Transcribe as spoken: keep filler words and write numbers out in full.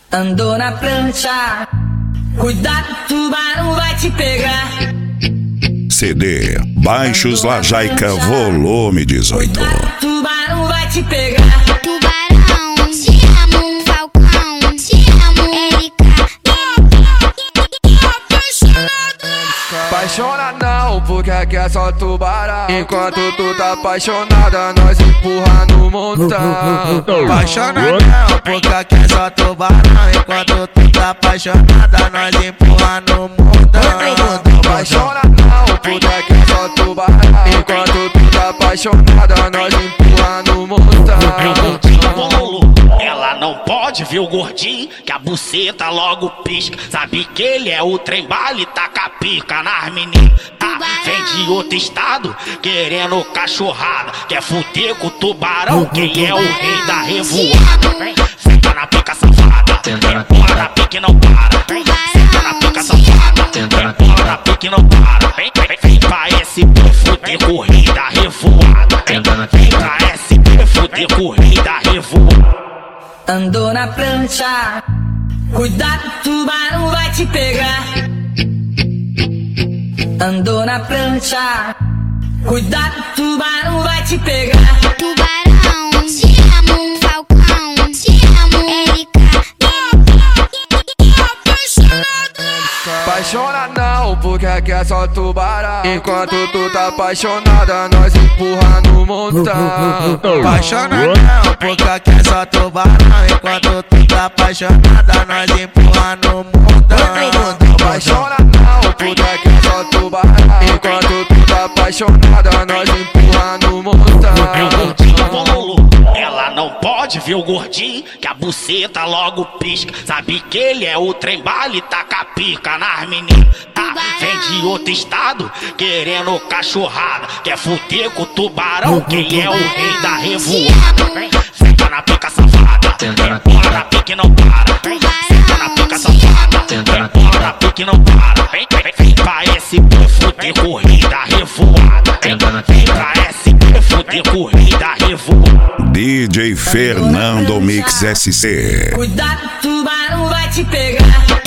Andou na prancha, cuidado, tubarão vai te pegar. C D Baixos Lajaica volume dezoito. Cuidado, tubarão vai te pegar. Tubarão, te amo, Falcão, te amo, Erika. Apaixona não, porque aqui é só tubarão. Enquanto tu tá apaixonada, nós empurra no montão. Apaixona não, porque aqui é só tubarão. Enquanto tu tá apaixonada, nós empurra no montão. Apaixona não, porque aqui é só tubarão. Enquanto tu tá apaixonada, nós empurra no montão. Ela não pode ver o gordinho, que a buceta logo pisca. Sabe que ele é o trem bala e taca pica nas meninas. Ah, vem de outro estado, querendo cachorrada. Quer fuder com o tubarão, quem é o rei da revoada. Vem, senta na pica safada, empurra na pica e não para. Vem, senta na pica safada, empurra na pica e não para. Vem, vem, vem pra S P fuder com o rei da revoada. Vem, vem pra S P fuder com o rei da revoada. Andou na prancha, cuidado, tubarão vai te pegar. Andou na prancha, cuidado, tubarão vai te pegar. Tubarão, te amo, Falcão, te amo, Erika. Apaixona não, porque aqui é só tubarão. Enquanto tu tá apaixonada, nós empurra no montão. Apaixona não, porque aqui é só tubarão. Enquanto tu tá apaixonada, nós empurra no montão. Apaixona não, porque aqui é só tubarão. Enquanto tu tá apaixonada, nós empurra no montão. Ela não pode ver o gordinho, que a buceta logo pisca. Sabe que ele é o trem bala e taca pica nas meninas. Ah, vem de outro estado, querendo cachorrada. Quer fuder com o tubarão, quem é o rei da revoada. Vem, senta na pica safada, empurra na pica e não para. Vem, senta na pica safada, empurra na pica e não para. Vem, vem, vem pra S P fuder com o rei da revoada. Vem, vem pra S P fuder com o rei da revoada. D J Fernando Mix S C. Cuidado, tubarão vai te pegar.